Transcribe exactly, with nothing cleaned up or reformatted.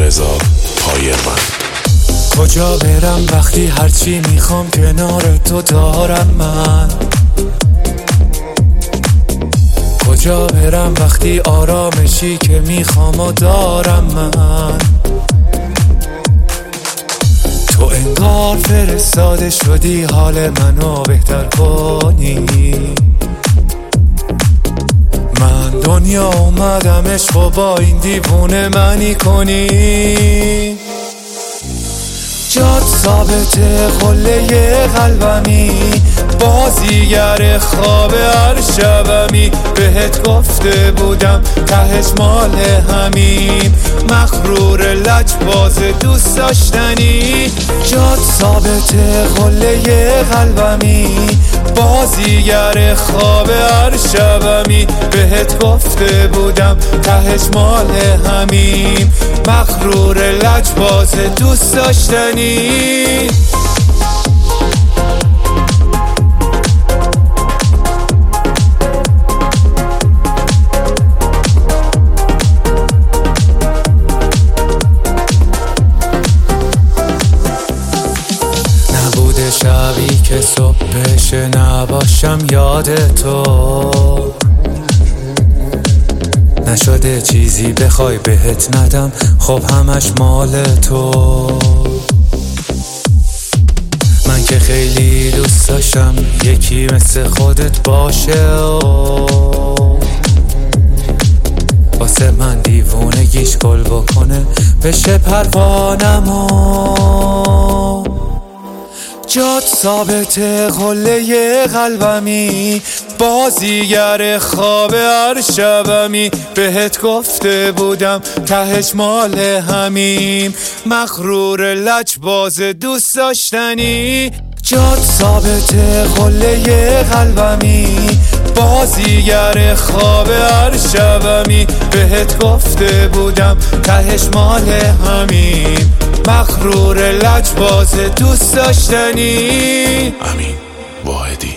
رضا پایرمن. کجا برم وقتی هرچی میخوام کنار تو دارم من؟ کجا برم وقتی آرامشی که میخوام و دارم من؟ تو انگار فرستاده شدی حال منو بهتر کنی. من دنیا اومدم عشق و با این دیوونه منی کنی. جات ثابته قله قلبمی، بازیگر خواب هر شبمی. بهت گفته بودم تهش مال همیم، مغرور لجباز دوست داشتنی. جات ثابته قله قلبمی، بازیگر خواب هر شبمی. بهت گفته بودم تهش مال همیم، مغرور لجباز دوست داشتنی. نبوده شبی که صبح بشه نباشم یاد تو، نشده چیزی بخوای بهت ندم خب همش مال تو. من که خیلی دوست داشتم یکی مثل خودت باشه و واسه من دیوونگیش گل بکنه بشه پروانمو. جات ثابته قله قلبمی، بازیگر خواب هر شبمی. بهت گفته بودم تهش مال همیم، مغرور لجباز دوست داشتنی. جات ثابته قله قلبمی، بازیگر خواب هر شبمی. بهت گفته بودم تهش مال همیم، مغرور لجباز دوست داشتنی. امین واحدی.